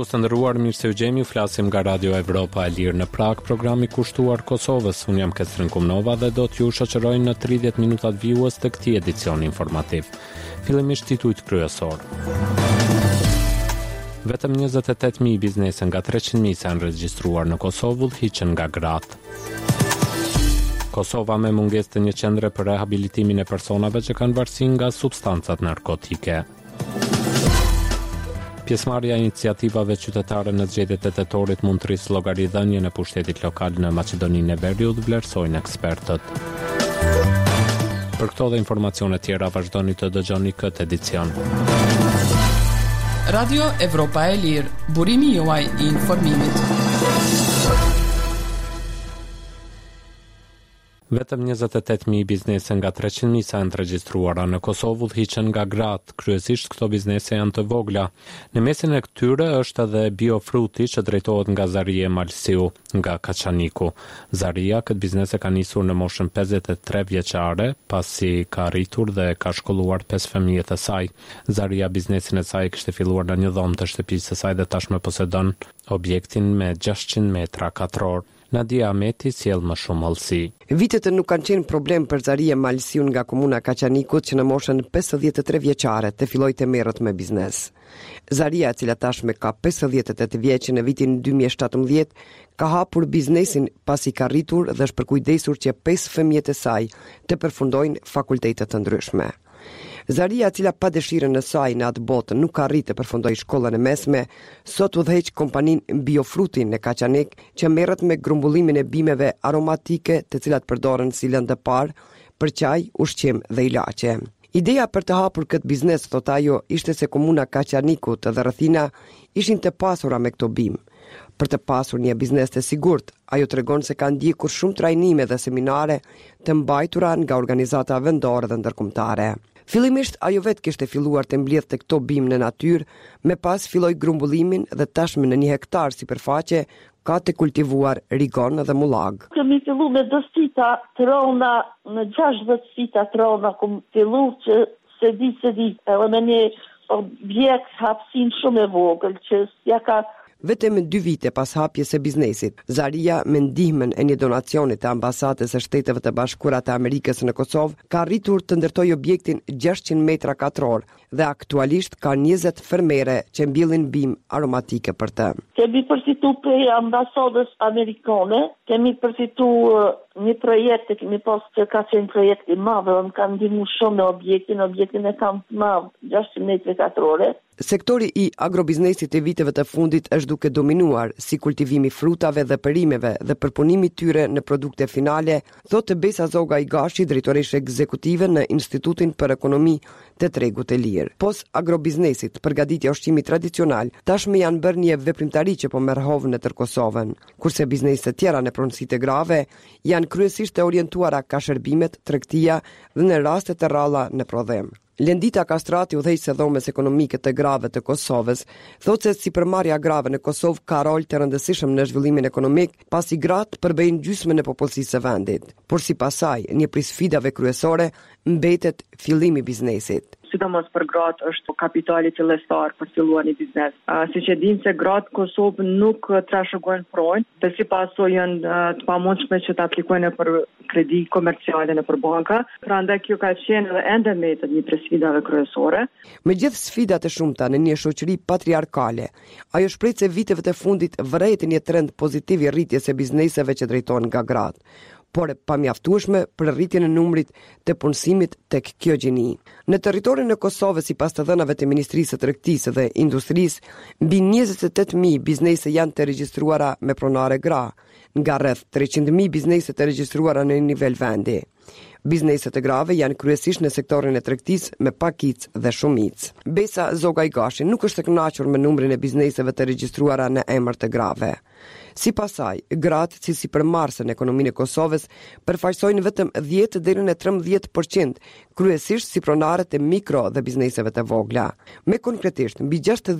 Dëgjues të nderuar, mirë se u gjemi, flasim nga Radio Evropa e Lirë në Prag, programi kushtuar Kosovës. Unë jam Ketrin Kumnova dhe do t'ju shoqëroj në 30 minutat vijues të këtij edicioni informativ. Fillimisht titujt kryesor. Vetëm 28.000 biznese nga 300.000 se janë regjistruar në Kosovë udhëhiqen nga gratë. Kosova me mungesë të një qendre për rehabilitimin e personave që kanë varësi nga substancat narkotike. Pjesëmarrja e iniciativave qytetare në zgjedhjet e tetorit mund të rrisë llogaridhënien e pushtetit lokal në Maqedoninë e Veriut, vlerësojnë ekspertët. Për këto dhe informacione tjera vazhdoni të dëgjoni këtë edicion. Radio Evropa e Lirë, burimi juaj I informimit. Vetëm 28.000 biznese nga 300.000 sa janë të regjistruara në Kosovë udhëhiqen nga gratë. Kryesisht këto biznese janë të vogla. Në mesin e këtyre është edhe biofruti që drejtohet nga Zaria Malsiu, nga Kaçaniku. Zaria këtë biznes e ka nisur në moshën 53 vjeçare, pasi ka rritur dhe ka shkolluar 5 fëmijët e saj. Zaria biznesin e saj kishte filluar në një dhomë të shtëpisë së saj dhe tashmë posedon objektin me 600 metra katror. Nadia Ahmeti sjell më shumë hollësi. Vitet nuk kanë qenë problem për Zaria Malsiu nga komuna Kaçanikut që në moshën 53 vjeçare të filloi të merret me biznes. Zaria, e cila tashmë ka 58 vjeç, në vitin 2017 ka hapur biznesin pasi ka rritur dhe është përkujdesur që 5 fëmijët e saj të përfundojnë fakultete të ndryshme. Zaria, e cila pa dëshirën e saj në atë botë nuk arrit të përfundojë shkollën e mesme, sot udhëheq kompaninë Biofruti në Kaçanik që merret me grumbullimin e bimeve aromatike, të cilat përdoren si lëndëpar për çaj, ushqim dhe ilaçe. Ideja për të hapur këtë biznes, thot ajo, ishte se komuna Kaçanikut dhe rrethina ishin të pasura me këto bim. Për të pasur një biznes të sigurt, ajo tregon se ka ndjekur shumë trajnime dhe seminare të mbajtura nga organizata vendore dhe ndërkombëtare. Fillimisht ajo vetë kishte filluar të mbledhte këto bim në natyrë, me pas filloi grumbullimin dhe tashmë në 1 hektar sipërfaqe ka të kultivuar rigon dhe mullag. Kemi fillu me 2 sita të rona, në 60 sita të rona, kom fillu që se di, edhe me një objekt hapësin shumë e vogël, që ja ka. Vetëm 2 vite pas hapjes së biznesit, Zaria, me ndihmën e një donacioni të ambasadës së Shteteve të Bashkuara të Amerikës në Kosovë, ka arritur të ndërtojë objektin 600 metra katror dhe aktualisht ka 20 fermere që mbillin bim aromatike për të. Kemi përfitu për ambasadës amerikane, kemi përfitu një projekt, kemi pas që ka qenë projekt I madh, dhe më kanë ndihmu shumë në objektin e kam madh 600 metra katrore. Sektori I agrobiznesit e viteve të fundit është duke dominuar, si kultivimi frutave dhe perimeve dhe përpunimi tyre në produkte finale, thotë Besa Zoga Igashi, drejtoreshe ekzekutive në Institutin për Ekonomi të Tregut të Lirë. Pos agrobiznesit, përgatitja ushqimit tradicional, tashmë janë bërë një veprimtari që po merrhovë në tër Kosovën, kurse bizneset tjera në pronësitë grave janë kryesisht e orientuara ka shërbimet, tregtia dhe në raste të rralla në prodhem. Lendita Kastrati, udhëheqëse e dhomës ekonomike të grave të Kosovës, thotë se sipërmarrja grave në Kosovë ka rol të rëndësishëm në zhvillimin ekonomik, pasi gratë përbëjnë gjysmën e popullsisë së vendit. Por sipas saj, një prej sfidave kryesore mbetet fillimi I biznesit. Sidomos për gratë është kapitali fillestar për filluar një biznes. Siç e dinë se gratë Kosovë nuk trashëgojnë pronjë, dhe sipas saj janë të pamundshme që të aplikojnë për kredi komerciale në për banka. Prandaj kjo ka qenë edhe ende mbetet një prej sfidave kryesore. Me gjithë sfidat e shumta në një shoqëri patriarkale, ajo shpreh se viteve të fundit vërejtë një trend pozitiv I rritjes së bizneseve që drejtohen nga gratë, por pa mjaftueshme për rritjen e numrit të punësimit tek kjo gjini. Në territorin e Kosovës, sipas të dhënave të Ministrisë së Tregtisë dhe Industrisë, mbi 28.000 biznese janë të regjistruara me pronare gra, nga rreth 300.000 biznese të regjistruara në nivel vendi. Bizneset e grave janë kryesisht në sektorin e tregtisë me pakic dhe shumic. Besa Zoga Igashi nuk është e kënaqur me numrin e bizneseve të regjistruara në emër të grave. Sipas saj, gratë si sipërmarrëse në ekonominë e Kosovës përfaqësojnë vetëm 10 deri në 13%, kryesisht si pronare të mikro dhe bizneseve të vogla. Me konkretisht, mbi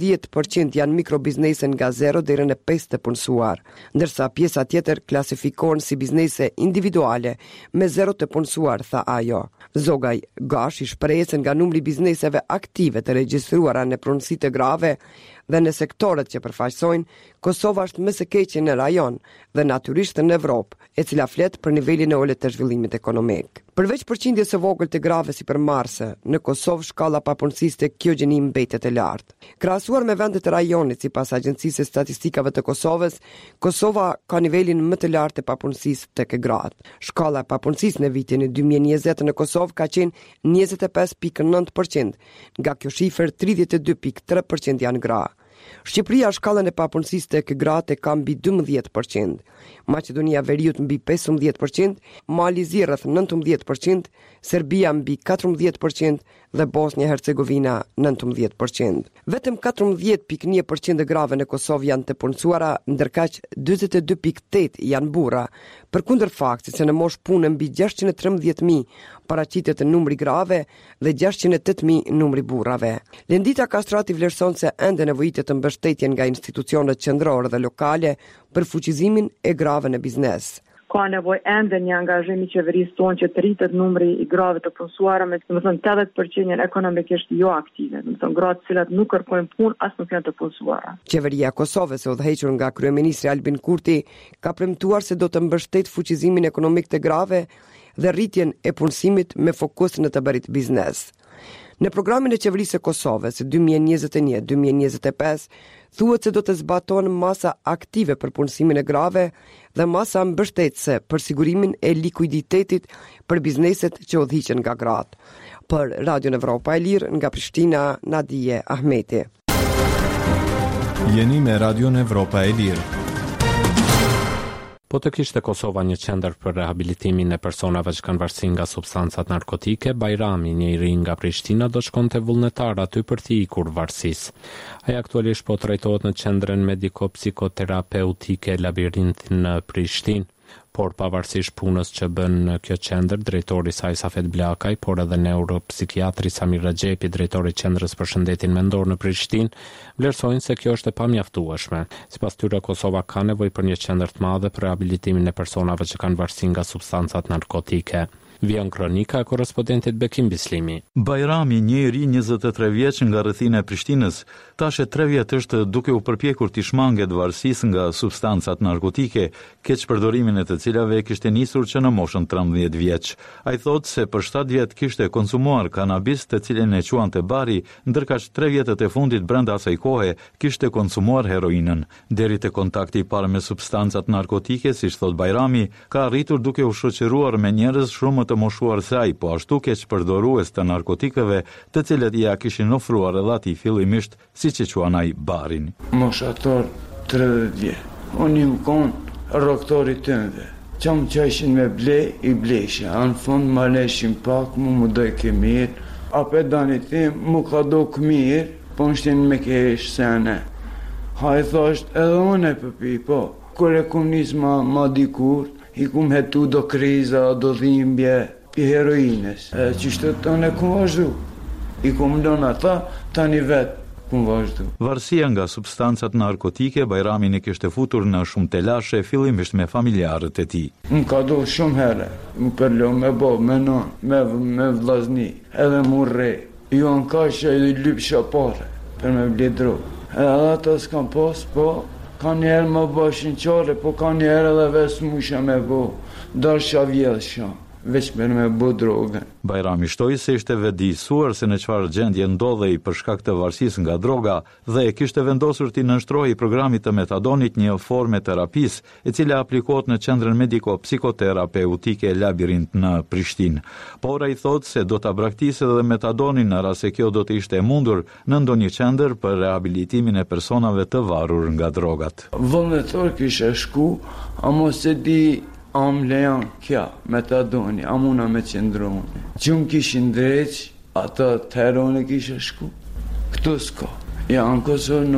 60% janë mikrobiznese nga 0 deri në 5 të punësuar, ndërsa pjesa tjetër klasifikohen si biznese individuale me 0 të punësuar, tha ajo. Zogaj Gash I shpreh se nga numri bizneseve aktive të regjistruara në pronësi të grave, dhe në sektorët që përfaqësojnë, Kosova është më së keqe në rajon dhe natyrisht në Evropë, e cila flet për nivelin e ulët të zhvillimit ekonomik. Përveç përqindjes së vogël të grave sipërmarrëse, në Kosovë shkalla papunësisë tek kjo gjeni mbetet e lartë. Krahasuar me vendet e rajonit sipas Agjencisë së Statistikave të Kosovës, Kosova ka nivelin më të lartë të papunësisë tek gratë. Shkalla e papunësisë në vitin 2020 në Kosovë ka qenë 25.9%, nga kjo shifër 32.3% janë gra. Shqipëria shkallën e papunësisë tek gratë ka mbi 12%, Maqedonia e Veriut mbi 15%, Mali Zi rreth 19%, Serbia mbi 14% dhe Bosnia e Hercegovina 19%. Vetëm 14.1% e grave në Kosovë janë të punësuara, ndërkaq 42.8 janë burra, përkundër faktit se në moshë punë mbi 613.000 paraqitet numri grave dhe 608.000 numri burrave. Lendita Kastrati vlerëson se ende nevojitet të mbështetjen nga institucionet qendrore dhe lokale për fuqizimin e grave në biznes. Ka nevojë ende një angazhim i qeverisë tonë që të rritet numri i grave të punësuara me 80% ekonomikisht jo aktive, gratë të cilat nuk kërkojnë punë as nuk janë të punësuara. Qeveria e Kosovës, e udhëhequr nga kryeministri Albin Kurti, ka premtuar se do të mbështet fuqizimin ekonomik të grave dhe rritjen e punësimit me fokus në të bërit biznes. Në programin e qeverisë së Kosovës 2021-2025 thuhet se do të zbatohen masa aktive për punësimin e grave dhe masa mbështetëse për sigurimin e likuiditetit për bizneset që udhëhiqen nga gratë. Për Radion Evropa e Lirë nga Prishtina, Nadije Ahmeti. Jeni me Radion Evropa e Lirë. Po të kishte Kosova një qendër për rehabilitimin e personave që kanë varësi nga substancat narkotike, Bajrami, një i ri nga Prishtina, do shkonte vullnetar aty për t'i ikur varësisë. Ai aktualisht po trajtohet në qendrën mediko-psikoterapeutike Labirinti në Prishtinë. Por pavarësisht punës që bën në kjo qendër, drejtori i saj Safet Blakaj, por edhe neuropsikiatri Samir Rexhepi, drejtori i qendrës për shëndetin mendor në Prishtinë, vlerësojnë se kjo është e pamjaftueshme. Sipas tyre, Kosova ka nevojë për një qendër të madhe për rehabilitimin e personave që kanë varësi nga substancat narkotike. Vjen kronika e korrespondentit Bekim Bislimi. Bajrami, një i ri 23 vjeç nga rrethina e Prishtinës, tash e 3 vjet është duke u përpjekur t'i shmanget varësisë nga substancat narkotike, keq përdorimin e të cilave kishte nisur që në moshën 13 vjeç. Ai thotë se për 7 vjet kishte konsumuar kanabis, të cilin e quante bari, ndërkaq 3 vjetët e fundit brenda asaj kohe kishte konsumuar heroinën. Deri te kontakti i parë me substancat narkotike, siç thot Bajrami, ka arritur duke u shoqëruar me njerëz shumë të moshuar se ai, po ashtu keq përdorues të narkotikeve, të cilët ja kishin ofruar relati fillimisht, siç e quan ai barin. Moshator 30 vjet. Unë ju kon rroktori tënde. Qam që ishin me ble, i blesha. Anë fund ma leshin pak, mu doj ke mirë. A pedani tim, mu ka do këmirë, po në shtin me kesh sene. Ha i thosht edhe une pëpi, po. Kure kum nisë ma dikur, i kum hetu do kriza, do dhimbje, i heroines. Qishtë të tonë e kum vazhdu. I kum lënë ata, tani vetë kum vazhdu. Varësia nga substancat narkotike, Bajrami i kishte futur në shumë telashe, fillimisht me familjarët e tij. Më ka do shumë herë, më përlo me bo, me non, me vllazni, edhe mu rre. Jo në kasha i lyp shapare, për me ble drogë. Edhe ata s'kam pas, po, ka njerë më bashin qare, po ka njerë edhe ves musha me bo, darsha vjellësha, veç për me bo drogën. Bajrami shtoi se ishte vetëdijsuar se në çfarë gjendje ndodhej për shkak të varësisë nga droga dhe e kishte vendosur t'i nënshtrohej programit të metadonit një formë terapisë, e cila aplikohet në qendrën mediko-psikoterapeutike Labirint në Prishtinë. Por ai thotë se do ta braktisë edhe metadonin në rast se kjo do të ishte e mundur në ndonjë qendër për rehabilitimin e personave të varur nga drogat. Vullnetor kisha shku, a mos e di am lejan kja, metadoni, amuna me qendroni. Gjumë kishin dreq, ata të herone kisha shku. Këtu s'ka. Ja, në Kosovë nuk ka.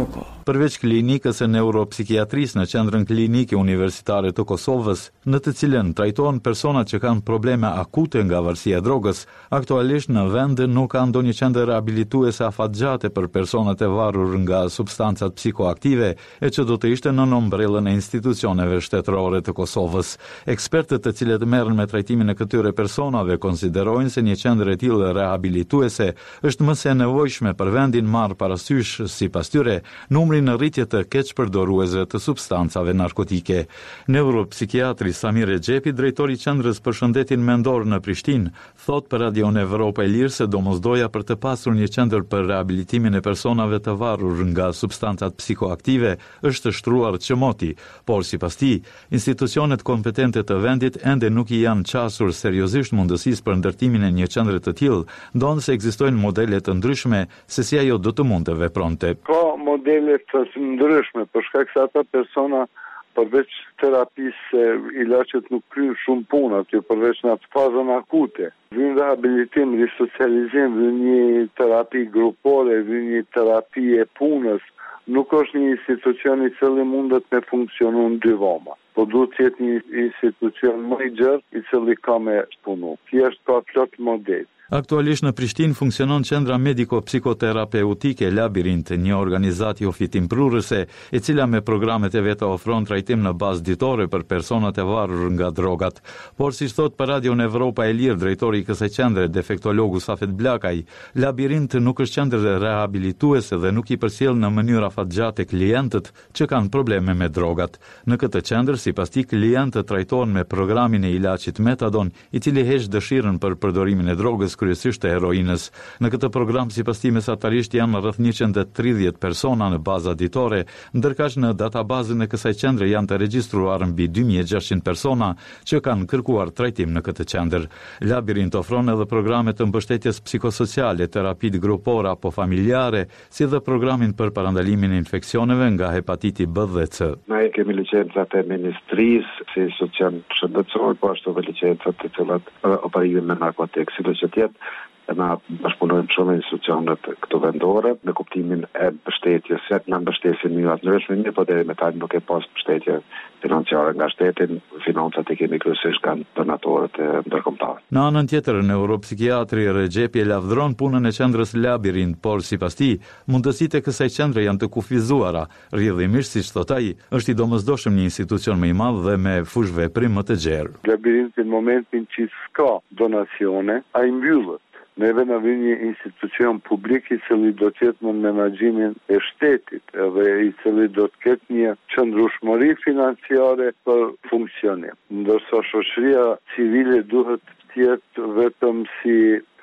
Përveç klinikës së neuropsikiatrisë në Qendrën Klinike Universitare të Kosovës, në të cilën trajtohen persona që kanë probleme akute nga varësia e drogës, aktualisht në vend nuk ka ndonjë qendër rehabilituese afatgjate për personat e varur nga substancat psikoaktive, e që do të ishte në ombrellën e institucioneve shtetërore të Kosovës. Ekspertët të cilët merren me trajtimin e këtyre personave konsiderojnë se një qendër e tillë rehabilituese është më se nevojshme për vendin marrë parasysh, sipas tyre, numrin në rritje të keqpërdoruesve të substancave narkotike. Neuropsikiatri Samir Rexhepi, drejtori i Qendrës për Shëndetin Mendor në Prishtinë, thot për Radion Evropa e Lirë se domosdoja për të pasur një qendër për rehabilitimin e personave të varur nga substancat psikoaktive është shtruar çmoti, por sipas tij, institucionet kompetente të vendit ende nuk i janë qasur seriozisht mundësisë për ndërtimin e një qendre të tillë, ndonë se ekzistojnë modele të ndryshme se si ajo do të mund të vepronte. Ka modele të ndryshme për shkak se ata persona përveç terapisë ilaçet nuk kryen shumë punë aty, përveç në atë fazën akute. Vjen rehabilitim, risocializim, vjen një terapi grupore, vjen një terapi e punës. Nuk është një institucion i cili mundet me funksionu në dy voma, po duhet të jetë një institucion më i gjerë i cili ka me punu. Thjesht ka plot model. Aktualisht në Prishtinë funksionon Qendra Mediko-Psikoterapeutike Labirint, një organizatë jo fitimprurëse, e cila me programet e veta ofron trajtim në bazë ditore për personat e varur nga drogat. Por si thot për Radion Evropa e Lirë, drejtori i kësaj qendre, defektologu Safet Blakaj, Labirint nuk është qendër rehabilituese dhe nuk i përcjell në mënyrë afatgjate klientët që kanë probleme me drogat. Në këtë qendër, sipas tij, klientët trajtohen me programin e ilaçit Metadon, i cili heq dëshirën për përdorimin e drogës, kryesisht e heroinës. Në këtë program, sipas tij, mesatarisht janë rreth 130 persona në baza ditore, ndërkaq në databazën e kësaj qendre janë të regjistruar mbi 2600 persona që kanë kërkuar trajtim në këtë qendër. Labirint ofron edhe programe të mbështetjes psikosociale, terapit grupore apo familjare, si dhe programin për parandalimin e infeksioneve nga hepatiti B dhe C. Ne kemi licencat e ministrisë si institucion shëndetësor, po ashtu edhe licencat të cilat operojnë me narkotik, sidoqoftë na bashkëpunojmë shumë me institucionet këto vendore në kuptimin e mbështetjes, në mbështetjen e mënyrave ndryshme, por deri më tani nuk e pas mbështetje financiare nga shteti, financat e kemi kryesisht kanë donatorët e ndërkombëtar. Në anën tjetër, neuropsikiatri Rexhepi lavdron punën e qendrës Labirint, por sipas tij, mundësitë e kësaj qendre janë të kufizuara. Rrjedhimisht, siç thot ai, është i domosdoshëm një institucion më i madh dhe me fushë veprim më të gjerë. Labirinti në momentin që s'ka donacione, ai mbyllet. Neve në vjen një institucion publik i cili do të jetë në menaxhimin e shtetit edhe i cili do të ketë një qëndrueshmëri financiare për funksionim. Ndërsa shoqëria civile duhet të jetë vetëm si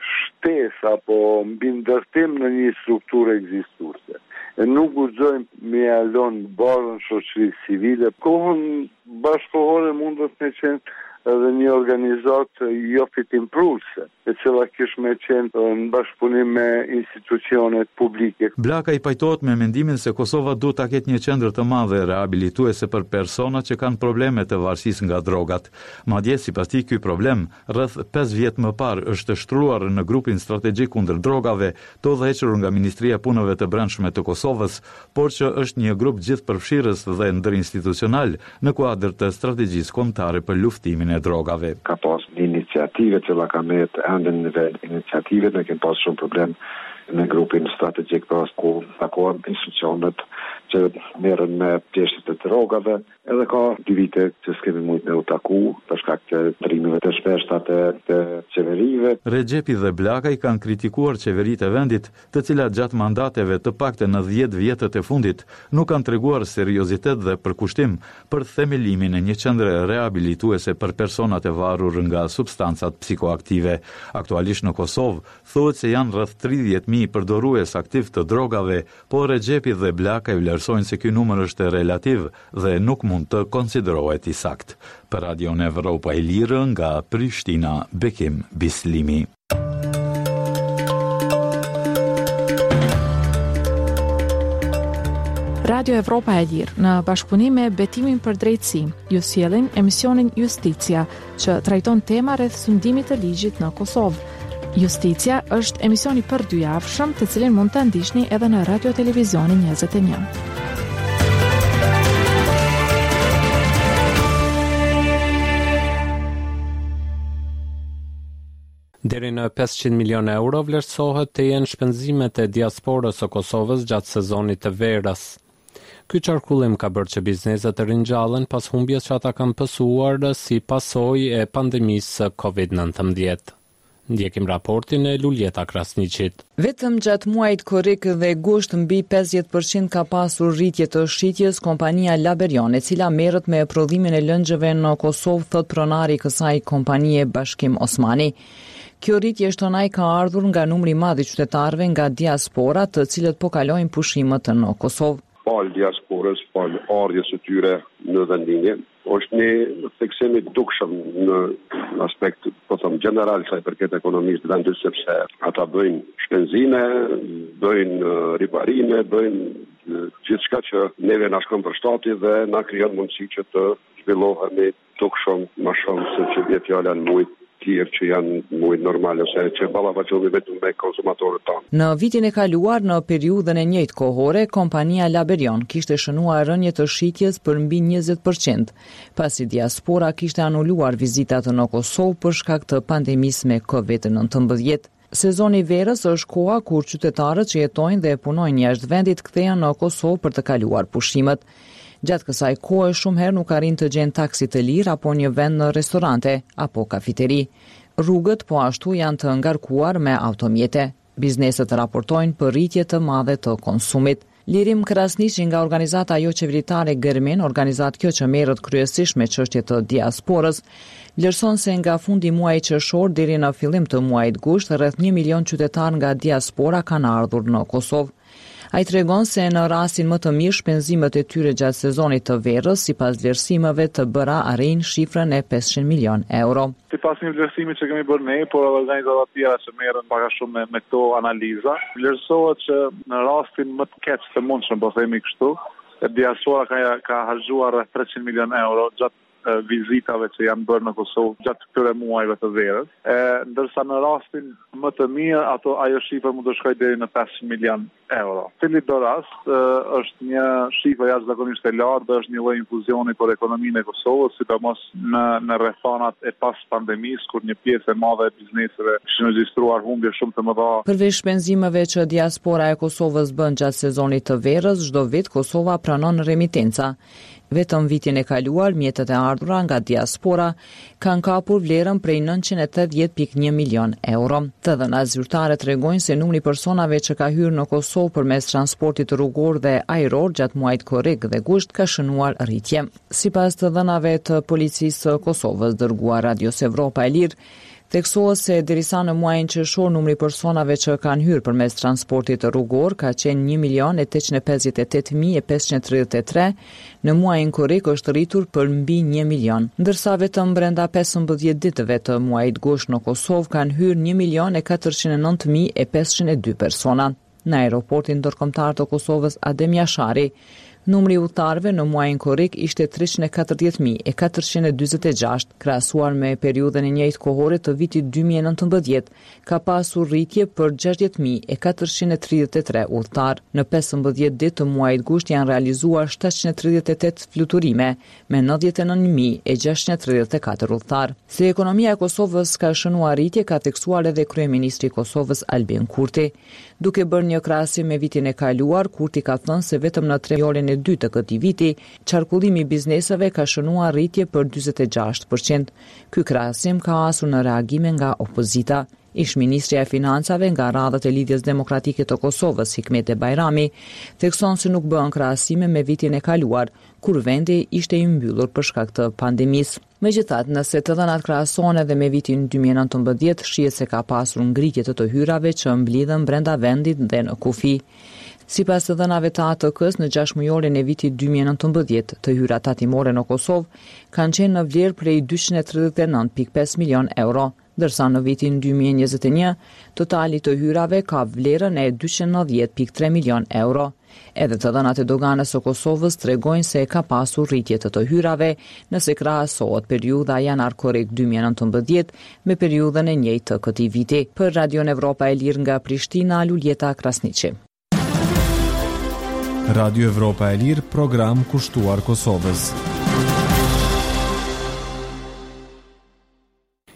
shtesë apo mbi ndërtim në një strukturë ekzistuese. E nuk guxojmë me alon barën shoqërisë civile. Kohën bashkëkohore mundet me qenë edhe një organizatë jo fitimprurëse, e cila kish me qenë në bashkëpunim me institucionet publike. Blakaj pajtohet me mendimin se Kosova duhet ta ketë një qendër të madhe rehabilituese për persona që kanë probleme të varësisë nga drogat. Madje sipas tij ky problem rreth 5 vjet më parë është shtruar në grupin strategjik kundër drogave, të udhëhequr nga Ministria e Punëve të Brendshme të Kosovës, por që është një grup gjithëpërfshirës dhe ndërinstitucional në kuadër të strategjisë kombëtare për luftimin e drogave. Ka pas një iniciative që ka merret ende në nivel iniciative, ne kemi pas shumë problem në grupin strategjik për ku takohen institucionet që merren me pjesët e drogave, edhe ka 2 vite që s'kemi mujt me u taku për shkak të ndrimeve të shpeshta të qeverive. Rexhepi dhe Blakaj kanë kritikuar qeveritë e vendit, të cilat gjatë mandateve të paktën në 10 vjetët e fundit nuk kanë treguar seriozitet dhe përkushtim për themelimin e një qendre rehabilituese për personat e varur nga substancat psikoaktive. Aktualisht në Kosovë thuhet se janë rreth 30.000 përdorues aktiv të drogave, por Rexhepi dhe Blakaj vlerësojnë se ky numër është relativ dhe nuk mund të konsiderohet i sakt. Për Radion Evropa e Lirë nga Prishtina, Bekim Bislimi. Radio Evropa e Lirë, në bashkëpunim me Betimin për Drejtësi, ju sjellin emisionin Justicia, që trajton tema rreth sundimit të ligjit në Kosovë. Justicia është emisioni për 2 javëshëm, të cilin mund të ndiqni edhe në Radio Televizionin 21. Deri në 500 milion euro vlerësohet të jenë shpenzimet e diasporës së Kosovës gjatë sezonit të verës. Ky qarkullim ka bërë që bizneset të ringjallen pas humbjes që ata kanë pësuar si pasojë e pandemisë COVID-19. Ndjekim raportin e Luljeta Krasniqit. Vetëm gjatë muajit korrik dhe gusht mbi 50% ka pasur rritje të shitjes kompania Laberion, e cila merret me prodhimin e lëngjeve në Kosovë, thot pronari i kësaj kompanie Bashkim Osmani. Kjo rritje shtonaj ka ardhur nga numri i madh i qytetarëve nga diaspora, të cilët po kalojnë pushimet në Kosovë. Palë diasporës, palë ardhjes së tyre në vendinje, është një theksim i dukshëm në aspekt, po them, general sa i përket ekonomisë të vendit, sepse ata bëjnë shpenzime, bëjnë riparime, bëjnë gjithçka që neve na shkon për shtati dhe na krijon mundësi që të zhvillohemi dukshëm më shumë se që vjen fjala në muaj tjerë që janë muaj normal ose që ballafaqohemi vetëm me konsumatorët tanë. Në vitin e kaluar, në periudhën e njëjtë kohore, kompania Laberion kishte shënuar rënje të shitjes për mbi 20%, pasi diaspora kishte anuluar vizitat në Kosovë për shkak të pandemisë me COVID-19. Sezoni verës është koha kur qytetarët që jetojnë dhe punojnë jashtë vendit kthehen në Kosovë për të kaluar pushimet. Gjatë kësaj kohe shumë herë nuk arrin të gjenë taksi të lirë apo një vend në restorante apo kafiteri. Rrugët po ashtu janë të ngarkuar me automjete. Bizneset raportojnë për rritje të madhe të konsumit. Lirim Krasniqi nga organizata jo qeveritare Germin, organizatë kjo që merret kryesisht me çështje të diasporës, vlerëson se nga fundi muajit qershor deri në fillim të muajit gusht, rreth 1 milion qytetar nga diaspora kanë ardhur në Kosovë. Ai tregon se në rastin më të mirë shpenzimet e tyre gjatë sezonit të verës, sipas vlerësimeve të bëra, arrin shifrën e 500 milion euro. Sipas një vlerësimi që kemi bërë ne, por edhe organizata të tjera që merren pak a shumë me këto analiza, vlerësohet që në rastin më të keq të mundshëm, po themi kështu, diaspora ka harxuar rreth 300 milion euro gjatë vizitave që janë bërë në Kosovë gjatë këtyre muajve të verës, ndërsa në rastin më të mirë ajo shifër mund të shkojë deri në 500 milion euro. Cili do rast është një shifër jashtëzakonisht e lartë dhe është një lloj infuzioni për ekonominë e Kosovës, sidomos në rrethonat e pas pandemisë, kur një pjesë e madhe e bizneseve kishin regjistruar humbje shumë të mëdha. Përveç shpenzimeve që diaspora e Kosovës bën gjatë sezonit të verës, çdo vit Kosova pranon remitenca. Vetëm vitin e kaluar, mjetet e ardhura nga diaspora kanë kapur vlerën prej 980.1 milion euro. Të dhënat zyrtare tregojnë se numri i personave që ka hyrë në Kosovë përmes transportit rrugor dhe ajror gjatë muajit korrik dhe gusht ka shënuar rritje. Sipas të dhënave të policisë së Kosovës dërguar Radios Evropa e Lirë, theksohet se derisa në muajin qershor numri i personave që kanë hyrë përmes transportit rrugor ka qenë 1.858.533, në muajin korrik është rritur për mbi 1 milion, ndërsa vetëm brenda 15 ditëve të muajit gusht në Kosovë kanë hyrë 1.409.502 persona. Në aeroportin ndërkombëtar të Kosovës Adem Jashari, numri udhëtarëve në muajin korrik ishte 340.446, krahasuar me periudhën e njëjtë kohore të vitit 2019, ka pasur rritje për 60.433 udhëtar. Në 15 ditë të muajit gusht janë realizuar 738 fluturime me 99.634 udhëtar. Se ekonomia e Kosovës ka shënuar rritje, ka theksuar edhe kryeministri i Kosovës Albin Kurti. Duke bërë një krahasim me vitin e kaluar, Kurti ka thënë se vetëm në 3 muajin e dytë të këtij viti, qarkullimi i bizneseve ka shënuar rritje për 46%. Ky krahasim ka hasur në reagime nga opozita. Ish-ministri e Financave nga radhët e Lidhjes Demokratike të Kosovës, Hikmete Bajrami, thekson se nuk bën krahasime me vitin e kaluar, kur vendi ishte i mbyllur për shkak të pandemisë. Megjithatë, nëse të dhënat krahasohen edhe me vitin 2019, shihet se ka pasur ngritje të hyrave që mblidhen brenda vendit dhe në kufi. Sipas të dhënave të ATK-s, në 6 mujorin e vitit 2019, të hyrat tatimore në Kosovë kanë qenë në vlerë prej 239.5 milion euro, ndërsa në vitin 2021, totali të hyrave ka vlerën e 290.3 milion euro. Edhe të dhënat e doganës së Kosovës tregojnë se ka pasur rritje të hyrave nëse krahasohet periudha janar-korrik 2019 me periudhën e njëjtë të këtij viti. Për Radion Evropa e Lirë nga Prishtina, Luljeta Krasniqi. Radio Evropa e Lirë, program kushtuar Kosovës.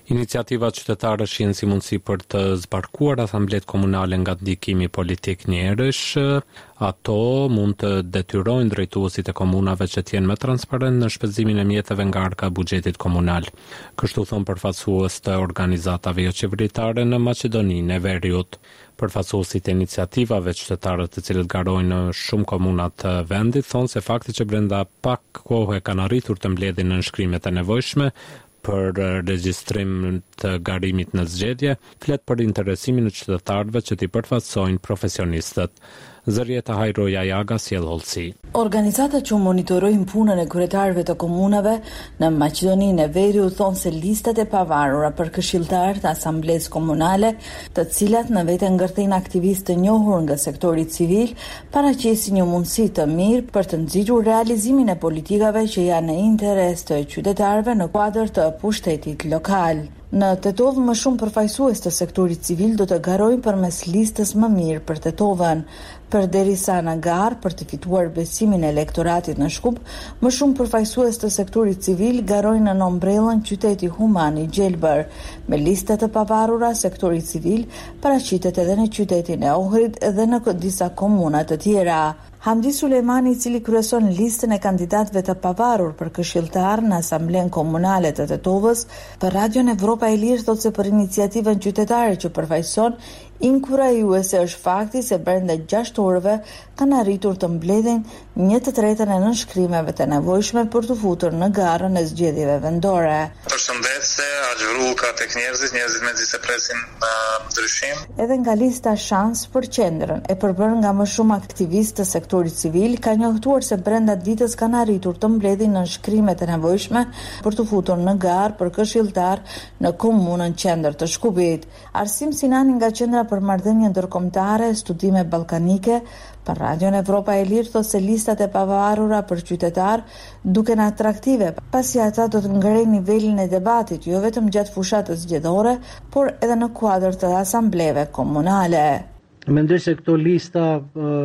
Iniciativa qytetare shihen si mundësi për të zbarkuar asamblet komunale nga ndikimi politik njerësh. Ato mund të detyrojnë drejtuesit e komunave që të jenë më transparent në shpenzimin e mjeteve nga arka e buxhetit komunal. Kështu thon përfaqësues të organizatave jo qeveritare në Maqedoninë e Veriut. Përfaqësuesit e iniciativave qytetare të cilët garojnë në shumë komuna të vendit thonë se fakti që brenda pak kohë kanë arritur të mbledhin në nënshkrimet e nevojshme për regjistrim të garimit në zgjedhje, flet për interesimin e qytetarëve që t'i përfaqësojnë profesionistët. Zërieta Hajroja Jaga sjell hollësi. Organizatat që monitorojnë punën e kryetarëve të komunave në Maqedoninë e Veriut thonë se listat e pavarura për këshilltar të asamblesë komunale, të cilat në vete ngërthejnë aktivistë të njohur nga sektori civil, paraqesin një mundësi të mirë për të nxirur realizimin e politikave që janë në interes të qytetarëve në kuadër të pushtetit lokal. Në Tetov më shumë përfaqësues të sektorit civil do të garojnë përmes listës më mirë për Tetovën. Përderisa në garë për të fituar besimin e elektoratit në Shkup, më shumë përfaqësues të sektorit civil garojnë në ombrellën Qyteti Human i Gjelbër. Me listat të pavarura, sektori civil paraqitet edhe në qytetin e Ohrid dhe në disa komuna të tjera. Hamdi Sulejmani, i cili kryeson listën e kandidatëve të pavarur për këshilltar në Asamblenë Komunale të Tetovës, për Radion Evropa e Lirë thotë se për iniciativën qytetare që përfaqëson, inkurajuese është fakti se brenda 6 orëve kanë arritur të mbledhin 1/3 e nënshkrimeve të nevojshme për të futur në garën e zgjedhjeve vendore. Përshëndetje, Agjërullka tek njerëzit mezi se presin ndryshim. Edhe nga lista Shans për qendrën e përbërë nga më shumë aktivistë të sektorit civil ka njohtuar se brenda ditës kanë arritur të mbledhin nënshkrimet e nevojshme për të futur në garë për këshilltar në komunën qendër të Shkupit. Arsim Sinani nga Qendra për Marrëdhënie Ndërkombëtare, Studime Ballkanike, për Radion Evropa e Lirë thotë se listat e pavarura për qytetar duken atraktive, pasi ata do të ngrenë nivelin e debatit jo vetëm gjatë fushatës zgjedhore, por edhe në kuadër të asambleve komunale. Mendoj se këto lista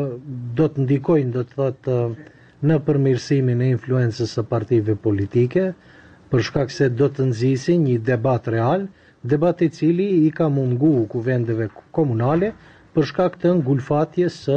do të ndikojnë, do të thotë, në përmirësimin e influencës së partive politike, për shkak se do të nxisin një debat real, debat i cili i ka mungu kuvendeve komunale për shkak të ngulfatjes së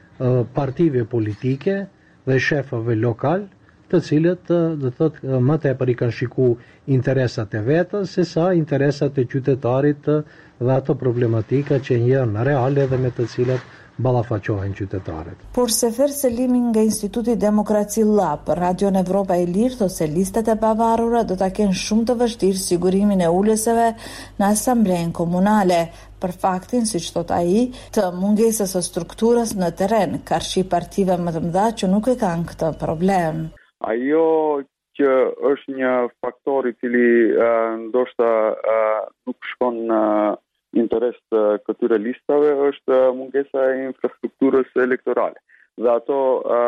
partive politike dhe shefave lokal, të cilët do të thotë më tepër i kanë shiku interesat e vetës se sa interesat e qytetarit dhe ato problematika që janë reale dhe me të cilat ballafaqohen qytetarët. Por Sefer Selimi nga Instituti Demokraci Lab për Radion Evropa e Lirë thotë se listat e pavarura do ta kenë shumë të vështirë sigurimin e ulëseve në asamblenë komunale, për faktin, siç thot ai, të mungesës së strukturës në terren, karshi partive më të mëdha që nuk e kanë këtë problem. Ajo që është një faktor i cili ndoshta nuk shkon në interes të këtyre listave është mungesa e infrastrukturës elektorale. Dhe ato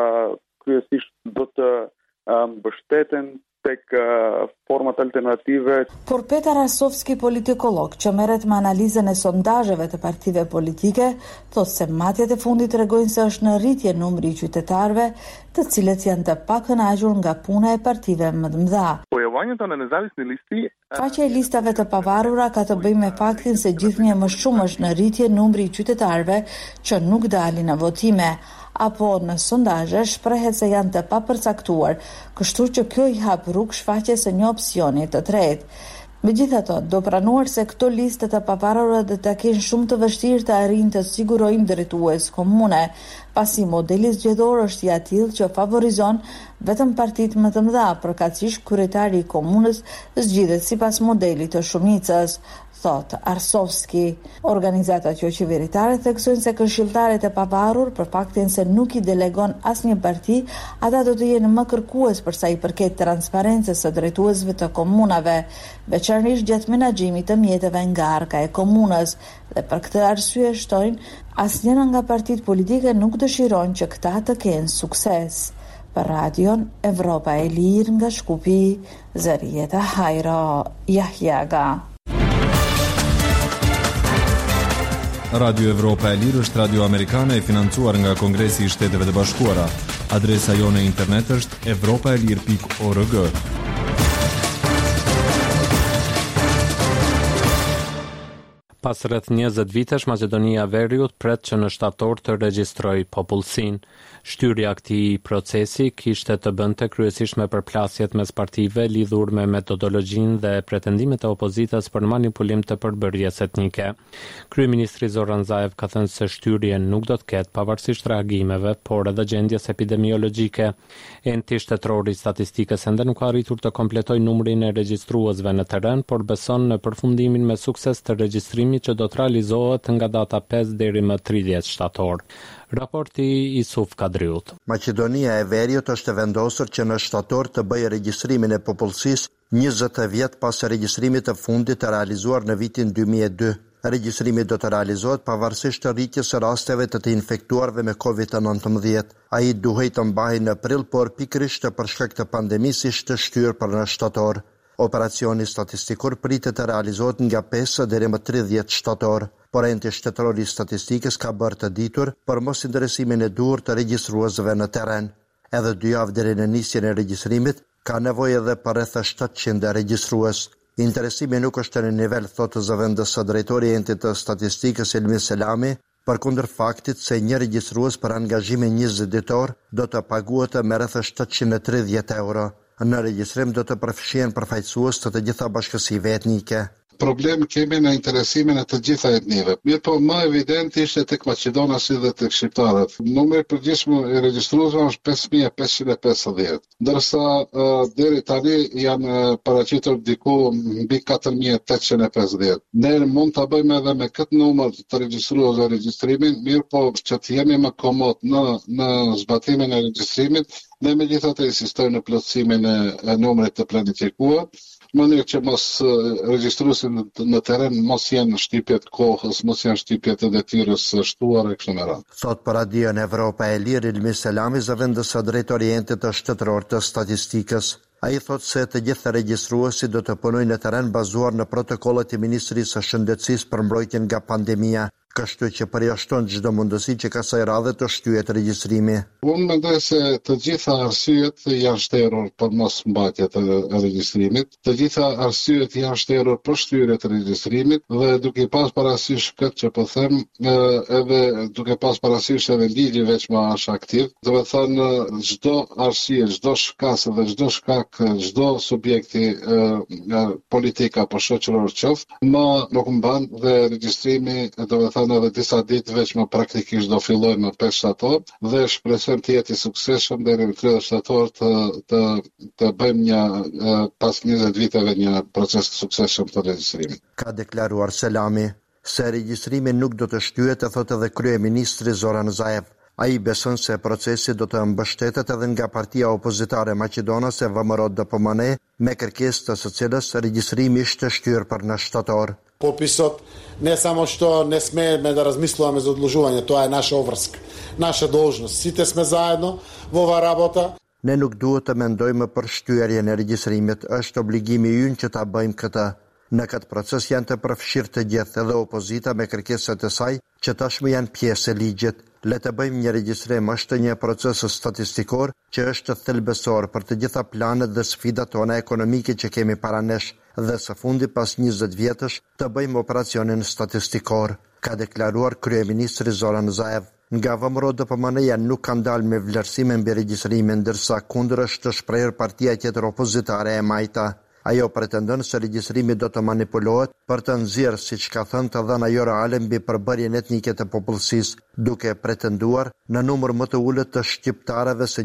kryesisht do të mbështeten tek format alternative. Por Petar Asovski, politikolog që merret me analizën e sondazheve të partive politike, thotë se matjet e fundit tregojnë se është në rritje numri i qytetarëve, të cilët janë të pakënaqur nga puna e partive më të mëdha. Faqja e listave të pavarura ka të bëjë me faktin se gjithnjë më shumë është në rritje numri i qytetarëve që nuk dalin në votime, apo në sondazhe shprehet se janë të papërcaktuar, kështu që kjo i hap rrugë shfaqjes së një opsioni të tretë. Megjithatë, do pranuar se këto liste të pavarura do të kenë shumë të vështirë të arrijnë të sigurojnë drejtues komune, pasi modeli zgjedhor është i atill që favorizon vetëm partitë më të mëdha, përkatësisht kryetari i komunës zgjidhet sipas modelit të shumicës, thot Arsovski. Organizatat jo qeveritare theksojnë se këshilltarët e pavarur, për faktin se nuk i delegon asnjë parti, ata do të jenë më kërkues për sa i përket transparencës së drejtuesve të komunave, veçanërisht gjatë menaxhimit të mjeteve nga arka e komunës, dhe për këtë arsye shtojnë asnjëra nga partitë politike nuk dëshiron që këta të kenë sukses. Për Radion Evropa e Lirë nga Shkupi, Zërieta Hajro Jahjaga. Radio Evropa e Lirë është radio amerikane e financuar nga Kongresi i Shteteve të Bashkuara. Adresa jone internet është evropaelir.org. Pas rreth 20 vitesh, Maqedonia e Veriut pret që në shtator të regjistrojë popullsinë. Shtyrja e këtij procesi kishte të bënte kryesisht me përplasjet mes partive lidhur me metodologjinë dhe pretendimet e opozitës për manipulim të përbërjes etnike. Kryeministri Zoran Zaev ka thënë se shtyrje nuk do të ketë pavarësisht reagimeve, por edhe gjendjes epidemiologjike. Enti shtetëror i statistikës ende nuk ka arritur të kompletojë numrin e regjistruesve në terren, por beson në përfundimin me sukses të regjistrimit që do të realizohet nga data 5 deri më 30 shtator. Raporti i Suf Kadriut. Maqedonia e Veriut është vendosur që në shtator të bëjë regjistrimin e popullsisë 20 vjet pas regjistrimit të fundit të realizuar në vitin 2002. Regjistrimi do të realizohet pavarësisht të rritjes së rasteve të infektuarve me COVID-19. Ai duhej të mbahej në prill, por pikërisht për shkak të pandemisë ishte shtyrë për në shtator. Operacioni statistikor pritet të realizohet nga 5 deri më 30 shtator, por enti shtetëror i statistikës ka bërë të ditur për mos interesimin e duhur të regjistruesve në terren. Edhe 2 javë deri në nisjen e regjistrimit ka nevojë edhe për rreth 700 regjistrues. Interesimi nuk është në nivel, thotë zëvendës së drejtori i entit të statistikës Elmi Selami, përkundër faktit se një regjistrues për angazhimin 20 ditor do të paguhet me rreth 730 euro. Në regjistrim do të përfshihen përfaqësues të gjitha bashkësive etnike. Problem kemi në interesimin e të gjitha etnive. Mirë po, më evident ishte tek maqedonasi dhe tek shqiptarët. Numri përgjithshëm i regjistruesve është 5550, ndërsa deri tani janë paraqitur diku mbi 4850. Ne mund ta bëjmë edhe me këtë numër të regjistruesve regjistrimin, mirë po që të jemi më komod në zbatimin e regjistrimit, ne megjithatë insistojmë në plotësimin e numrit të planifikuar, në mënyrë që mos regjistruesin në terren mos janë shtypjet kohës, mos janë shtypjet e detyrës së shtuara e kështu me radhë. Thot për Radion Evropa e Lirë Elmi Selami, zëvendës së drejtori i entit të shtetëror të statistikës. Ai thot se të gjithë regjistruesit do të punojnë në terren bazuar në protokollet e Ministrisë së Shëndetësisë për mbrojtjen nga pandemia, kështu që përjashton çdo mundësi që kësaj radhe të shtyhet regjistrimi. Unë mendoj se të gjitha arsyet janë shtërur për mos mbajtje të regjistrimit, të gjitha arsyet janë shtërur për shtyrje të regjistrimit dhe duke pas parasysh këtë që po them, edhe duke pas parasysh edhe ligji veç më është aktiv, do të thënë çdo arsye, çdo shkas dhe çdo shkak, çdo subjekti politik apo shoqëror qoftë, më nuk mban dhe regjistrimi do të thënë edhe disa ditë veç më praktikisht do filloj më 5 shtator dhe shpresojmë të jetë i suksesshëm deri në 30 shtator të bëjmë një pas 20 viteve një proces të suksesshëm të regjistrimit. Ka deklaruar Selami se regjistrimi nuk do të shtyhet, thotë edhe kryeministri Zoran Zaev. Ai beson se procesi do të mbështetet edhe nga partia opozitare maqedonase VMRO DPMN, me kërkesë të së cilës regjistrimi ishte shtyr për në shtator. Popisot ne samo što ne smijeme da razmislujemo za odluživanje, to je naša ovrsk, naša dužnost. Svi smo zajedno v ova rabota. Ne nuk duhet të mendojmë për shtyerjen e regjistrimit, është obligimi ynë që ta bëjmë këtë. Në këtë proces janë të përfshirë të gjithë edhe opozita me kërkesat e saj që tashmë janë pjesë e ligjit. Le të bëjmë një regjistrim, është një proces statistikor që është thelbësor për të gjitha planet dhe sfidat tona ekonomike që kemi para nesh dhe së fundi pas 20 vjetësh të bëjmë operacionin statistikor, ka deklaruar kryeministri Zoran Zaev. Nga VMRO DPMN-ja nuk kanë dalë me vlerësime mbi regjistrimin, ndërsa kundër është shprehur partia tjetër opozitare e Majta. Ajo pretendon se regjistrimi do të manipulohet për të nxjerrë, siç ka thënë, të dhëna jo reale mbi përbërjen etnike të popullsisë, duke pretenduar në numër më të ulët të shqiptarëve se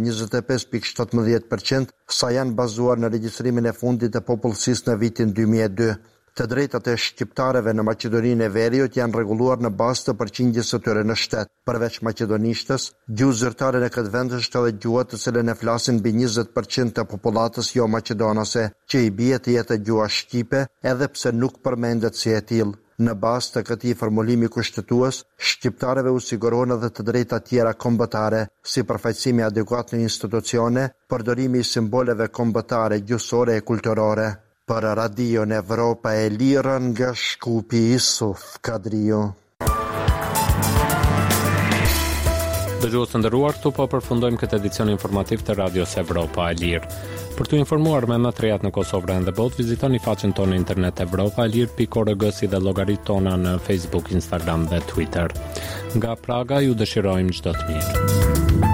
25.17%, sa janë bazuar në regjistrimin e fundit të popullsisë në vitin 2002. Të drejtat e shqiptarëve në Maqedoninë e Veriut janë rregulluar në bazë të përqindjes së tyre në shtet. Përveç maqedonishtës, gjuhë zyrtare në këtë vend është edhe gjuha të cilën e flasin mbi 20% të popullatës jo maqedonase, që i bie të jetë gjuha shqipe, edhe pse nuk përmendet si e tillë. Në bazë të këtij formulimi kushtetues, shqiptarëve u sigurohen edhe të drejta tjera kombëtare, si përfaqësimi adekuat në institucione, përdorimi i simboleve kombëtare, gjuhësore e kulturore. Për Radion Evropa e Lirë nga Shkupi, Suf Kadriu. Dëgjues të nderuar, këtu po përfundojmë këtë edicion informativ të Radios Evropa e Lirë. Për të informuar me më të rehat në Kosovë dhe botë, vizitoni faqen tonë internet evropaelir.org si dhe llogaritë tona në Facebook, Instagram dhe Twitter. Nga Praga ju dëshirojmë çdo të mirë.